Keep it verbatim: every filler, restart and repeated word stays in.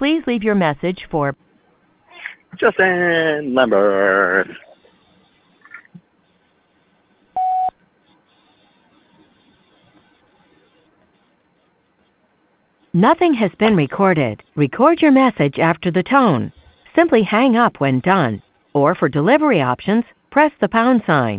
Please leave your message for Justin Lambert. Nothing has been recorded. Record your message after the tone. Simply hang up when done. Or for delivery options, press the pound sign.